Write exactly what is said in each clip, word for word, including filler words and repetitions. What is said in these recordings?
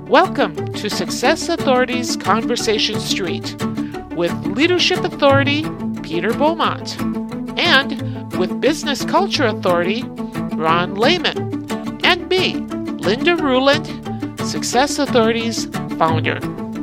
Welcome to Success Authority's Conversation Street with Leadership Authority Peter Beaumont and with Business Culture Authority Ron Lehman and me, Linda Ruland, Success Authority's founder.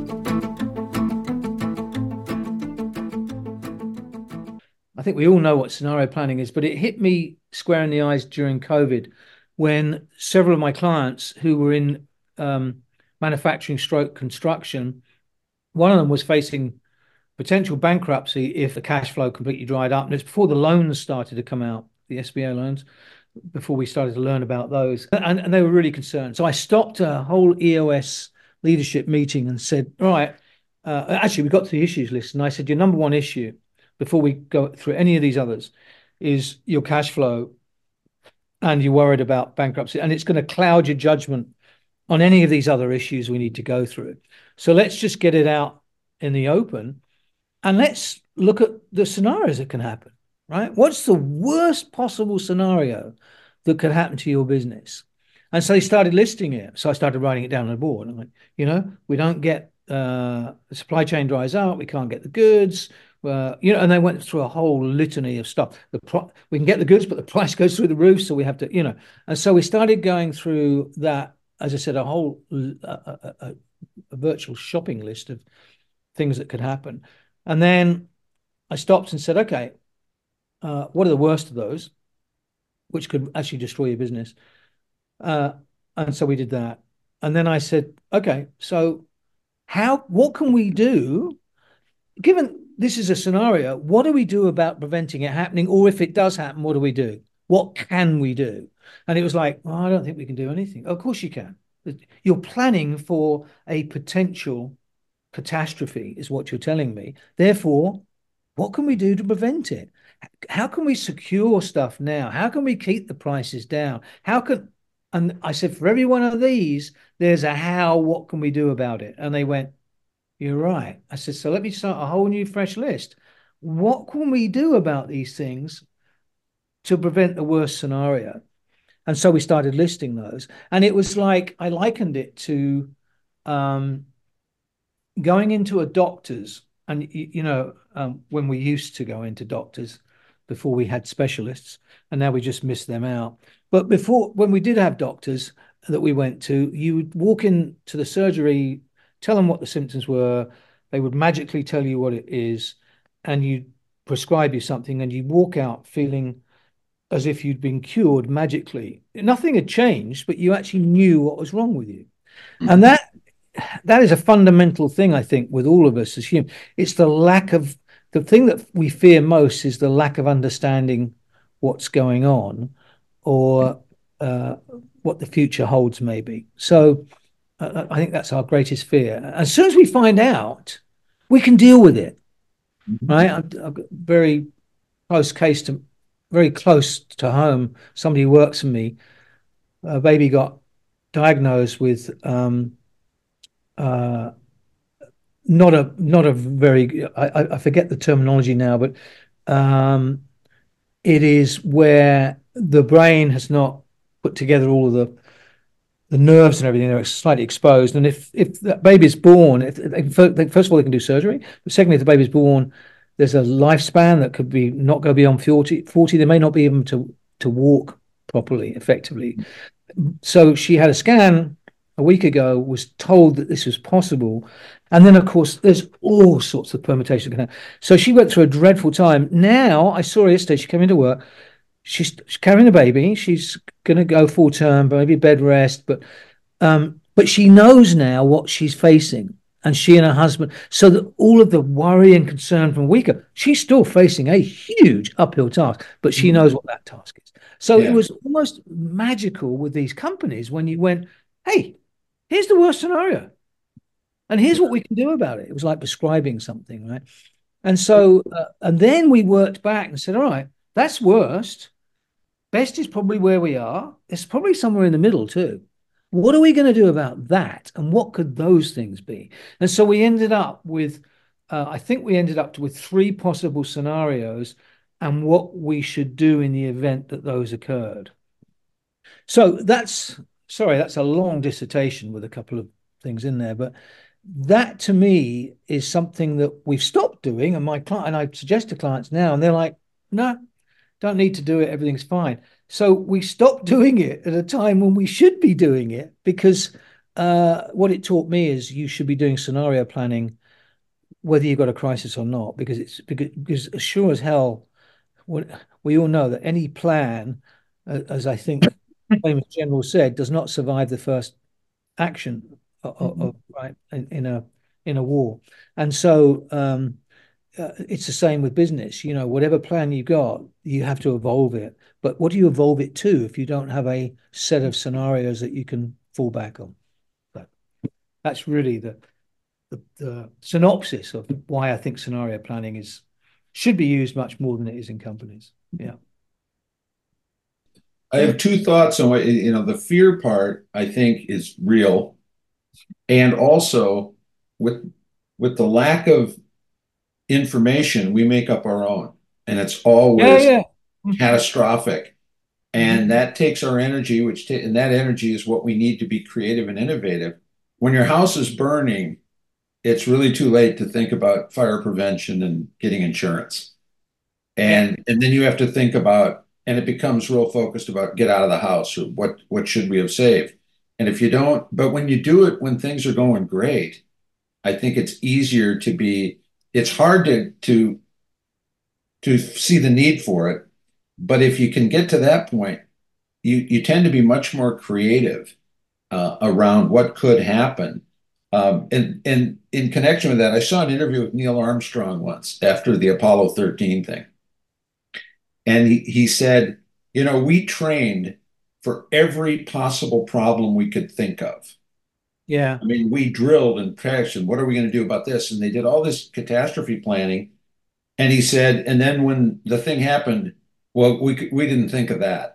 I think we all know what scenario planning is, but it hit me square in the eyes during COVID when several of my clients who were in um, manufacturing stroke construction, one of them was facing potential bankruptcy if the cash flow completely dried up. And it's before the loans started to come out, the S B A loans, before we started to learn about those. And, and they were really concerned. So I stopped a whole E O S leadership meeting and said, all right, uh, actually, we got to the issues list. And I said, your number one issue before we go through any of these others is your cash flow, and you're worried about bankruptcy, and it's going to cloud your judgment on any of these other issues we need to go through. So let's just get it out in the open and let's look at the scenarios that can happen, right? What's the worst possible scenario that could happen to your business? And so they started listing it. So I started writing it down on the board. I'm like, you know, we don't get, uh, the supply chain dries out, we can't get the goods, uh, you know, and they went through a whole litany of stuff. The pro- we can get the goods, but the price goes through the roof, so we have to, you know. And so we started going through that, as I said, a whole a, a, a, a virtual shopping list of things that could happen. And then I stopped and said, okay, uh, what are the worst of those, which could actually destroy your business? Uh, and so we did that. And then I said, okay, so how, what can we do, given this is a scenario, what do we do about preventing it happening? Or if it does happen, what do we do? What can we do? And it was like, well, I don't think we can do anything. Of course you can. You're planning for a potential catastrophe is what you're telling me. Therefore, what can we do to prevent it? How can we secure stuff now? How can we keep the prices down? How can, and I said, for every one of these, there's a how, what can we do about it? And they went, you're right. I said, so let me start a whole new fresh list. What can we do about these things to prevent the worst scenario? And so we started listing those. And it was like, I likened it to um, going into a doctor's. And, you, you know, um, when we used to go into doctors before we had specialists, and now we just miss them out. But before, when we did have doctors that we went to, you would walk into the surgery, tell them what the symptoms were. They would magically tell you what it is, and you prescribe you something, and you walk out feeling as if you'd been cured magically. Nothing had changed, but you actually knew what was wrong with you. Mm-hmm. And that that is a fundamental thing, I think, with all of us as humans. It's the lack of, the thing that we fear most is the lack of understanding what's going on or uh, what the future holds, maybe. So uh, I think that's our greatest fear. As soon as we find out, we can deal with it, right? I've, I've got a very close case to, very close to home. Somebody who works for me, a baby got diagnosed with um, uh, not a not a very, I, I forget the terminology now, but um, it is where the brain has not put together all of the the nerves and everything. They're slightly exposed, and if if that baby's born, if they, first of all they can do surgery, but secondly, if the baby's born, there's a lifespan that could be not go beyond forty. forty They may not be able to to walk properly, effectively. So she had a scan a week ago, was told that this was possible. And then, of course, there's all sorts of permutations. So she went through a dreadful time. Now, I saw her yesterday, she came into work. She's, she's carrying a baby. She's going to go full term, maybe bed rest. But um, but she knows now what she's facing. And she and her husband, so that all of the worry and concern from a week ago, she's still facing a huge uphill task, but she mm-hmm. knows what that task is. So yeah. It was almost magical with these companies when you went, hey, here's the worst scenario. And here's what we can do about it. It was like prescribing something, right? And so, uh, and then we worked back and said, all right, that's worst. Best is probably where we are. It's probably somewhere in the middle too. What are we going to do about that? And what could those things be? And so we ended up with, uh, I think we ended up with three possible scenarios and what we should do in the event that those occurred. So that's, sorry, that's a long dissertation with a couple of things in there. But that to me is something that we've stopped doing. And my client, and I suggest to clients now, and they're like, no, don't need to do it. Everything's fine. So we stopped doing it at a time when we should be doing it, because uh, what it taught me is you should be doing scenario planning whether you've got a crisis or not, because it's because, because as sure as hell, we all know that any plan, as I think the famous general said, does not survive the first action of, mm-hmm. of right in, in a in a war. And so um, uh, it's the same with business. You know, whatever plan you got, you have to evolve it. But what do you evolve it to if you don't have a set of scenarios that you can fall back on? So that's really the the, the synopsis of why I think scenario planning is should be used much more than it is in companies. Yeah. I have two thoughts on what, you know, the fear part I think is real. And also with with the lack of information, we make up our own. And it's always yeah, yeah. catastrophic. And that takes our energy, which ta- and that energy is what we need to be creative and innovative. When your house is burning, it's really too late to think about fire prevention and getting insurance. And yeah. and then you have to think about, and it becomes real focused about get out of the house, or what what should we have saved? And if you don't, but when you do it when things are going great, I think it's easier to be, it's hard to to to see the need for it. But if you can get to that point, you you tend to be much more creative uh, around what could happen. Um, and, and in connection with that, I saw an interview with Neil Armstrong once after the Apollo thirteen thing. And he, he said, you know, we trained for every possible problem we could think of. Yeah. I mean, we drilled and crashed, and what are we going to do about this? And they did all this catastrophe planning. And he said, and then when the thing happened, well, we we didn't think of that.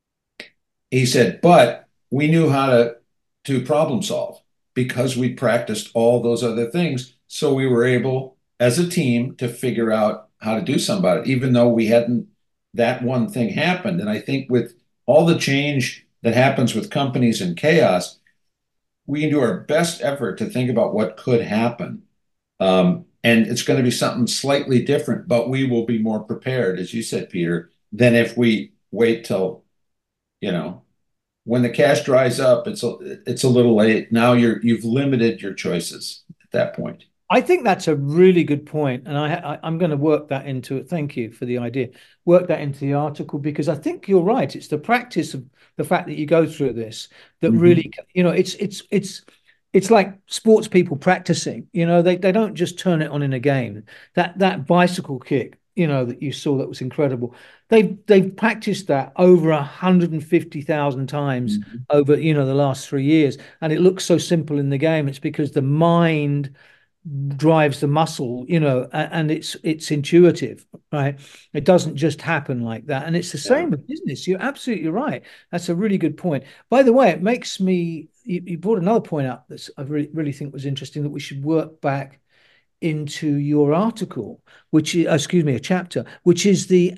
He said, but we knew how to, to problem solve because we practiced all those other things. So we were able, as a team, to figure out how to do something about it, even though we hadn't, that one thing happened. And I think with all the change that happens with companies and chaos, we can do our best effort to think about what could happen. Um, and it's going to be something slightly different, but we will be more prepared, as you said, Peter, than if we wait till, you know, when the cash dries up, it's a, it's a little late. Now you're, you've limited your choices at that point. I think that's a really good point, and I, I I'm going to work that into it. Thank you for the idea. Work that into the article, because I think you're right. It's the practice of the fact that you go through this that mm-hmm. really, you know, it's it's it's it's like sports people practicing. You know, they they don't just turn it on in a game. That that bicycle kick, you know, that you saw, that was incredible. They've they've practiced that over a hundred and fifty thousand times mm-hmm. over, you know, the last three years, and it looks so simple in the game. It's because the mind drives the muscle, you know, and it's it's intuitive, right? It doesn't just happen like that. And it's the same yeah. with business. You're absolutely right. That's a really good point. By the way, it makes me, you, you brought another point up that I really, really think was interesting, that we should work back into your article, which is, excuse me, a chapter, which is the,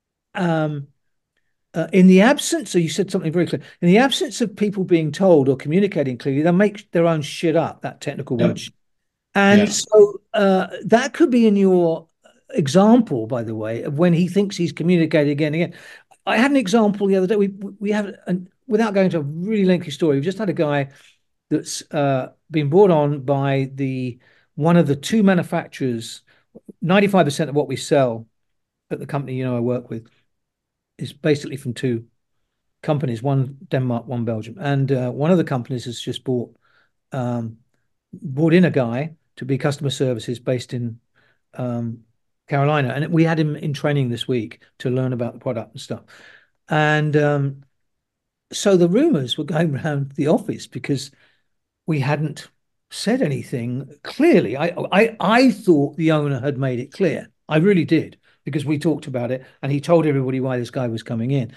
um, uh, in the absence, so you said something very clear, in the absence of people being told or communicating clearly, they make their own shit up, that technical yeah. word. And yeah. so uh, that could be in your example, by the way, of when he thinks he's communicating again and again. I had an example the other day. We we have, an, without going to a really lengthy story, we've just had a guy that's uh, been brought on by the one of the two manufacturers. ninety-five percent of what we sell at the company, you know, I work with, is basically from two companies, one Denmark, one Belgium. And uh, one of the companies has just bought um, brought in a guy to be customer services based in um, Carolina. And we had him in training this week to learn about the product and stuff. And um, so the rumors were going around the office because we hadn't said anything clearly. I, I, I thought the owner had made it clear. I really did, because we talked about it and he told everybody why this guy was coming in.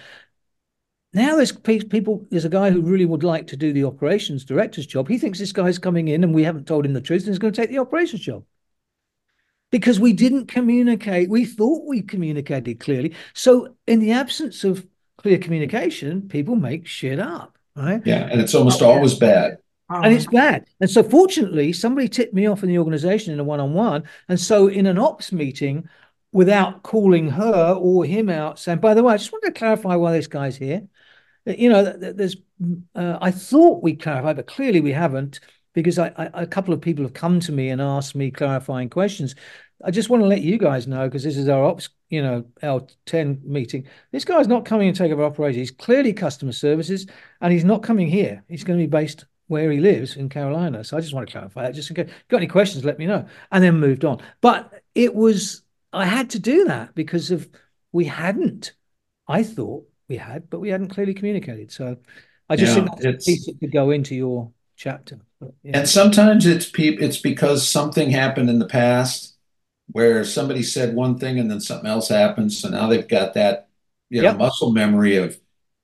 Now there's people, there's a guy who really would like to do the operations director's job. He thinks this guy's coming in and we haven't told him the truth and he's going to take the operations job. Because we didn't communicate. We thought we communicated clearly. So in the absence of clear communication, people make shit up, right? Yeah, and it's almost always bad. And Oh, it's bad. And so, fortunately, somebody tipped me off in the organization in a one on one. And so, in an ops meeting, without calling her or him out, saying, by the way, I just wanted to clarify why this guy's here. You know, there's, uh, I thought we clarified, but clearly we haven't, because I, I, a couple of people have come to me and asked me clarifying questions. I just want to let you guys know, because this is our ops, you know, L ten meeting. This guy's not coming and take over operations. He's clearly customer services, and he's not coming here. He's going to be based where he lives in Carolina. So I just want to clarify that. Just in case got any questions, let me know. And then moved on. But it was, I had to do that because of we hadn't, I thought we had, but we hadn't clearly communicated. So I just Yeah, think that's a piece it's that could go into your chapter. But, yeah. and sometimes it's peop it's because something happened in the past where somebody said one thing and then something else happens. So now they've got that, you know, Yep. muscle memory of,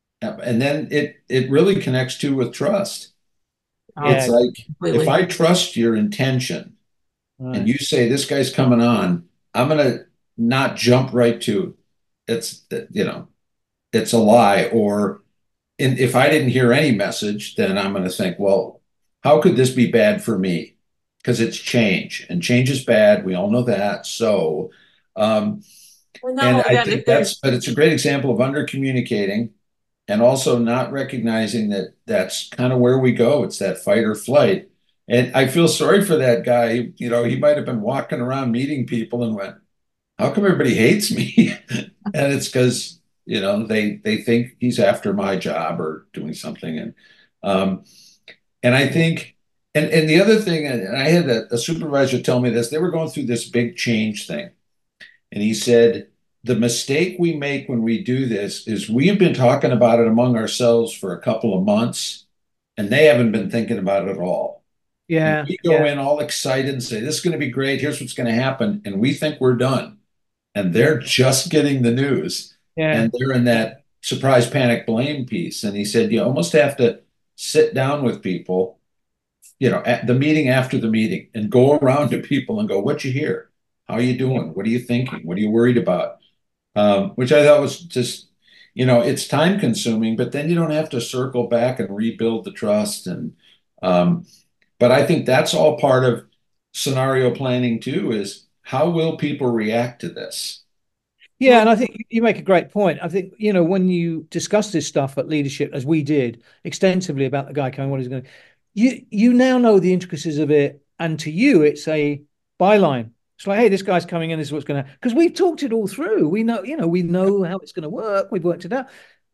and then it it really connects too with trust. It's Yeah. oh, like if completely. I trust your intention and Right. you say this guy's coming on, I'm gonna not jump right to it's you know it's a lie. Or in, if I didn't hear any message, then I'm going to think, well, how could this be bad for me? Because it's change, and change is bad. We all know that. So, um, Well, not and only I that, think if that's, there's but it's a great example of under communicating and also not recognizing that that's kind of where we go. It's that fight or flight. And I feel sorry for that guy. You know, he might have been walking around meeting people and went, how come everybody hates me? And it's because, you know, they they think he's after my job or doing something. And um, and I think, and and the other thing, and I had a, a supervisor tell me this, they were going through this big change thing. And he said, the mistake we make when we do this is we've been talking about it among ourselves for a couple of months, and they haven't been thinking about it at all. And Yeah. we go Yeah. in all excited and say, this is going to be great. Here's what's going to happen. And we think we're done. And Yeah. they're just getting the news. Yeah. And they're in that surprise, panic, blame piece. And he said, you almost have to sit down with people, you know, at the meeting after the meeting and go around to people and go, what you hear? How are you Yeah. doing? What are you thinking? What are you worried about? Um, which I thought was just, you know, it's time consuming, but then you don't have to circle back and rebuild the trust. And, um, but I think that's all part of scenario planning too, is how will people react to this? Yeah, well, and I think you make a great point. I think, you know, when you discuss this stuff at leadership, as we did extensively about the guy coming, what he's going to, you you now know the intricacies of it, and to you, it's a byline. It's like, hey, this guy's coming in. This is what's going to, because we've talked it all through. We know, you know, we know how it's going to work. We've worked it out.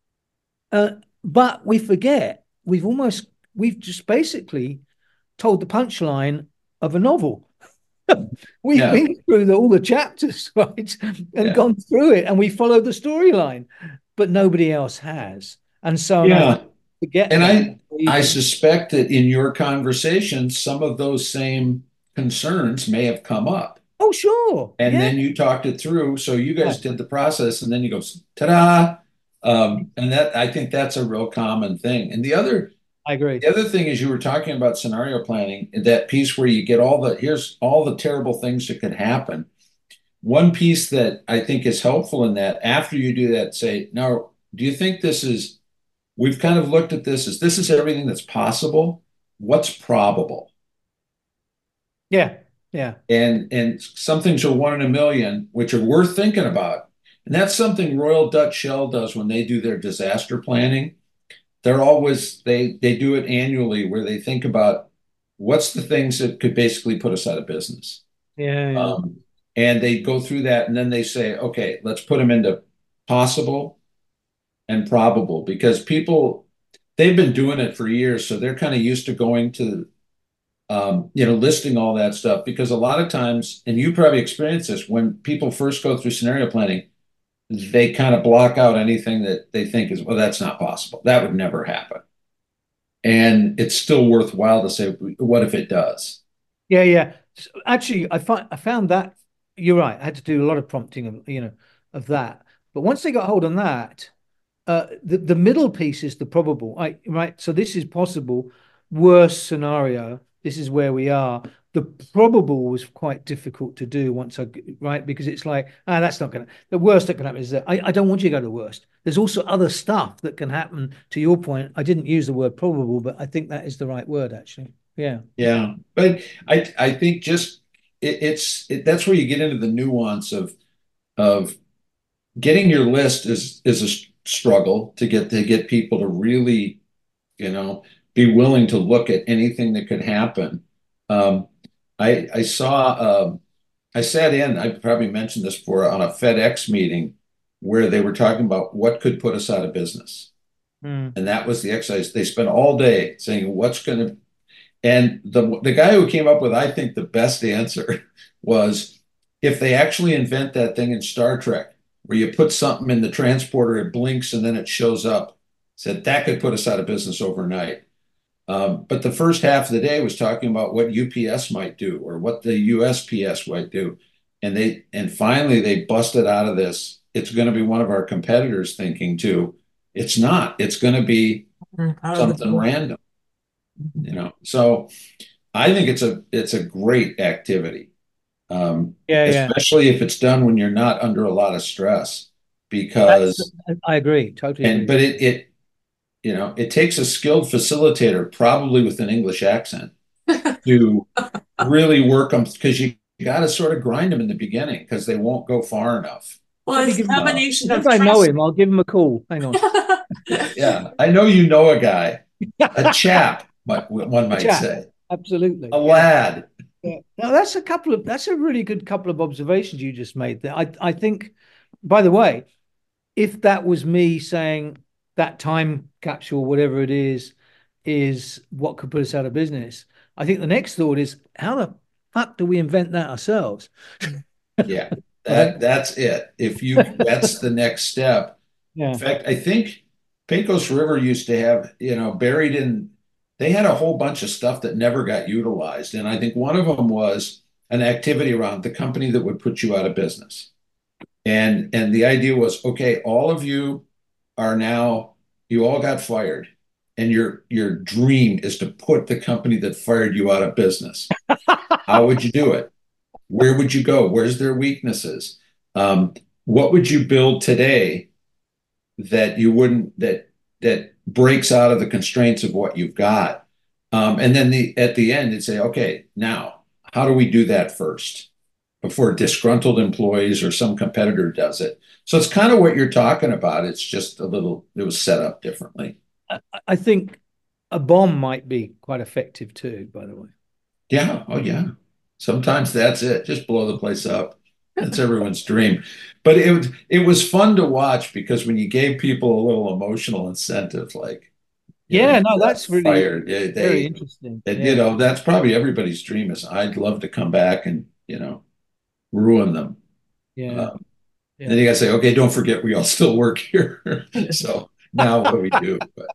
Uh, but we forget. We've almost, we've just basically told the punchline of a novel. We've Yeah, been through the, all the chapters, right, and yeah, gone through it, and we followed the storyline, but nobody else has. And so, and I yeah. think forget And that. I I Even suspect that in your conversation, some of those same concerns may have come up. oh, sure, And yeah, then you talked it through. So you yeah, guys did the process, and then you go, ta-da. Um, and that I think that's a real common thing. And the other I agree. the other thing is you were talking about scenario planning, that piece where you get all the here's all the terrible things that could happen. One piece that I think is helpful in that, after you do that, say, now, do you think this is, we've kind of looked at this as this is everything that's possible. What's probable? Yeah, yeah, And and some things are one in a million, which are worth thinking about. And that's something Royal Dutch Shell does when they do their disaster planning. They're always they they do it annually where they think about what's the things that could basically put us out of business. yeah, yeah, Um, and they go through that and then they say, okay, let's put them into possible and probable, because people they've been doing it for years, so they're kind of used to going to um, you know, listing all that stuff. Because a lot of times, and you probably experience this, when people first go through scenario planning, they kind of block out anything that they think is, well, that's not possible. That would never happen. And it's still worthwhile to say, what if it does? yeah, yeah. So actually, I find I found that you're right. I had to do a lot of prompting of, you know, of that. But once they got hold on that, uh, the the middle piece is the probable, right? Right. So this is possible. Worst scenario. This is where we are. The probable was quite difficult to do once I, right? Because it's like, ah, that's not going to, the worst that can happen is that I, I don't want you to go to the worst. There's also other stuff that can happen. To your point, I didn't use the word probable, but I think that is the right word, actually. Yeah. Yeah. But I, I think just it, it's, it, that's where you get into the nuance of, of getting your list is, is a struggle to get, to get people to really, you know, be willing to look at anything that could happen. Um, I, I saw, um, I sat in, I probably mentioned this before, on a FedEx meeting where they were talking about what could put us out of business. Mm. And that was the exercise. They spent all day saying, what's going to, and the, the guy who came up with, I think, the best answer was if they actually invent that thing in Star Trek, where you put something in the transporter, it blinks, and then it shows up, said that could put us out of business overnight. Um, but the first half of the day was talking about what U P S might do or what the U S P S might do. And they and finally they busted out of this. It's going to be one of our competitors thinking too. It's not. It's going to be something random. You know. So I think it's a it's a great activity. Um, yeah, yeah. Especially if it's done when you're not under a lot of stress. Because That's, I agree, totally. And agree. but it it You know, it takes a skilled facilitator, probably with an English accent, to really work them because you got to sort of grind them in the beginning because they won't go far enough. Well, it's a combination of. If I know him, I'll give him a call. Hang on. Yeah, I know you know a guy, a chap, but one might chap. say, absolutely, a lad. Yeah. Now that's a couple of that's a really good couple of observations you just made there. I I think, by the way, if that was me saying that time capsule, whatever it is, is what could put us out of business, I think the next thought is, how the fuck do we invent that ourselves? Yeah, that that's it. If you, that's the next step. Yeah. In fact, I think Pecos River used to have, you know, buried in, they had a whole bunch of stuff that never got utilized. And I think one of them was an activity around the company that would put you out of business. And and the idea was, okay, all of you are now, you all got fired, and your your dream is to put the company that fired you out of business. How would you do it? Where would you go? Where's their weaknesses? Um, what would you build today that you wouldn't that that breaks out of the constraints of what you've got? Um, and then the at the end, it'd say, okay, now how do we do that first before disgruntled employees or some competitor does it? So it's kind of what you're talking about. It's just a little, it was set up differently. I think a bomb might be quite effective too, by the way. Yeah. Oh, yeah. Sometimes that's it. Just blow the place up. That's everyone's dream. But it was, it was fun to watch because when you gave people a little emotional incentive, like, yeah, know, no, that's really fired, they, very interesting. And, yeah. You know, that's probably everybody's dream is I'd love to come back and, you know, ruin them. Yeah. Um, yeah. Then you got to say, okay, don't forget we all still work here. So now what do we do? But,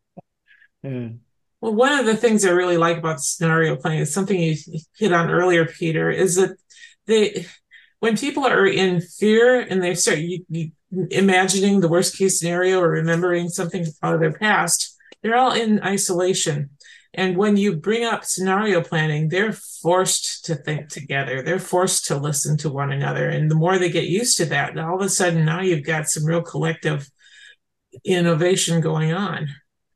yeah. Well, one of the things I really like about scenario planning is something you hit on earlier, Peter, is that they, when people are in fear and they start you, you, imagining the worst case scenario or remembering something out of their past, they're all in isolation. And when you bring up scenario planning, they're forced to think together. They're forced to listen to one another. And the more they get used to that, all of a sudden now you've got some real collective innovation going on.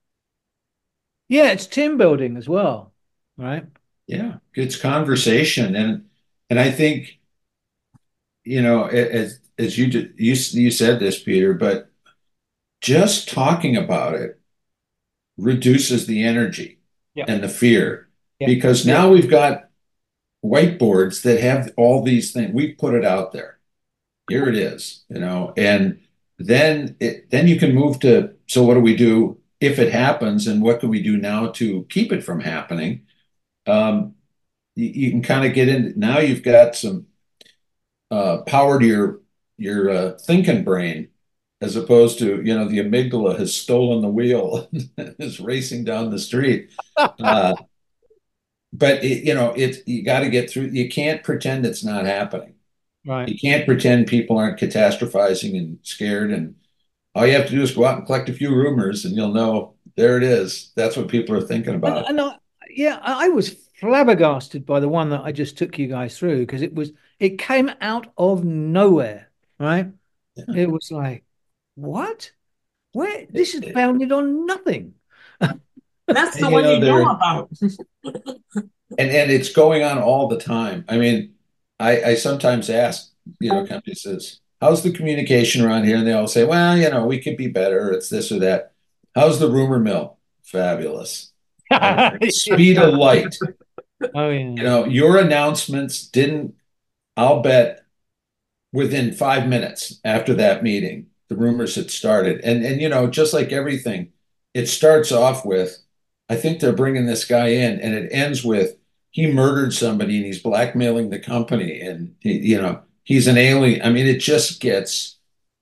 Yeah, it's team building as well, right? Yeah, it's conversation. And and I think, you know, as as you you you said this, Peter, but just talking about it reduces the energy yeah. and the fear. Yeah. Because now yeah. we've got whiteboards that have all these things. We put it out there. Here it is, you know, and then it, then you can move to, so what do we do if it happens, and what can we do now to keep it from happening? Um, you, you can kind of get in. Now you've got some uh, power to your your uh, thinking brain, as opposed to, you know, the amygdala has stolen the wheel and is racing down the street. Uh, but it, you know, it's you got to get through. You can't pretend it's not happening. Right. You can't pretend people aren't catastrophizing and scared, and all you have to do is go out and collect a few rumors and you'll know there it is. That's what people are thinking about. And, and I, yeah, I was flabbergasted by the one that I just took you guys through, because it was it came out of nowhere, right? Yeah. It was like, what? Where? This is founded on nothing. That's the and, one you know, you know about. and and it's going on all the time. I mean, I, I sometimes ask, you know, companies says, how's the communication around here? And they all say, well, you know, we could be better. It's this or that. How's the rumor mill? Fabulous. Speed of light. Oh, yeah. You know, your announcements didn't, I'll bet within five minutes after that meeting, the rumors had started. And, and, you know, just like everything, it starts off with, I think they're bringing this guy in, and it ends with, he murdered somebody and he's blackmailing the company. And, he, you know, he's an alien. I mean, it just gets,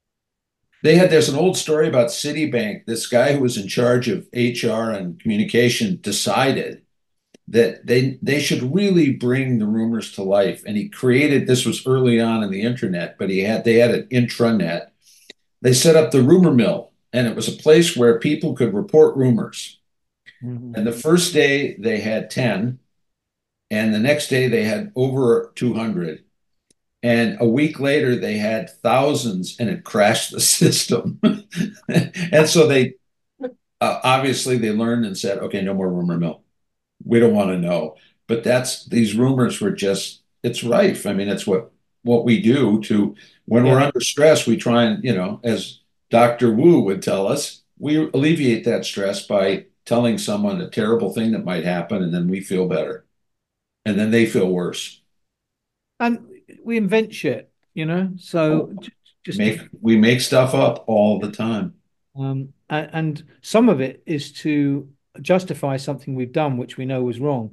they had, there's an old story about Citibank. This guy who was in charge of H R and communication decided that they they should really bring the rumors to life. And he created, this was early on in the internet, but he had, they had an intranet. They set up the rumor mill, and it was a place where people could report rumors. Mm-hmm. And the first day they had ten, and the next day they had over two hundred. And a week later they had thousands, and it crashed the system. And so they, uh, obviously they learned and said, okay, no more rumor mill. We don't want to know. But that's, these rumors were just, it's rife. I mean, it's what, what we do to, when yeah. we're under stress, we try and, you know, as Doctor Wu would tell us, we alleviate that stress by telling someone a terrible thing that might happen, and then we feel better. And then they feel worse. And we invent shit, you know, so oh, just make, we make stuff up all the time. Um, and, and some of it is to justify something we've done, which we know was wrong.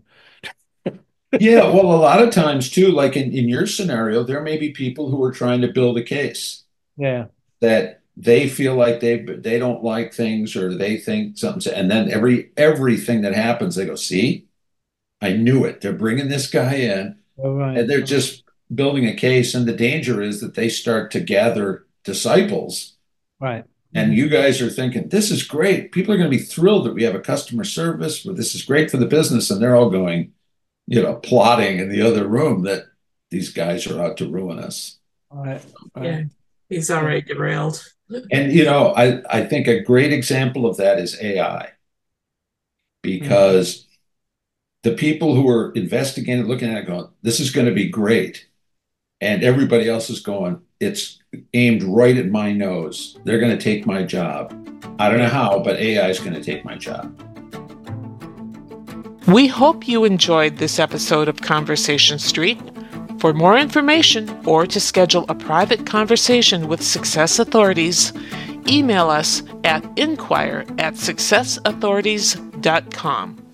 Yeah, well, a lot of times too, like in, in your scenario, there may be people who are trying to build a case. Yeah. That they feel like they they don't like things, or they think something, and then every everything that happens, they go, see, I knew it. They're bringing this guy in, oh, right. and they're just building a case. And the danger is that they start to gather disciples. Right. And you guys are thinking, this is great. People are going to be thrilled that we have a customer service, but this is great for the business. And they're all going, you know, plotting in the other room that these guys are out to ruin us. All right. All yeah. right. He's already derailed. And, you know, I, I think a great example of that is A I. Because mm-hmm. the people who are investigating, looking at it going, this is going to be great. And everybody else is going, it's aimed right at my nose. They're going to take my job. I don't know how, but A I is going to take my job. We hope you enjoyed this episode of Conversation Street. For more information or to schedule a private conversation with Success Authorities, email us at inquire at success authorities dot com.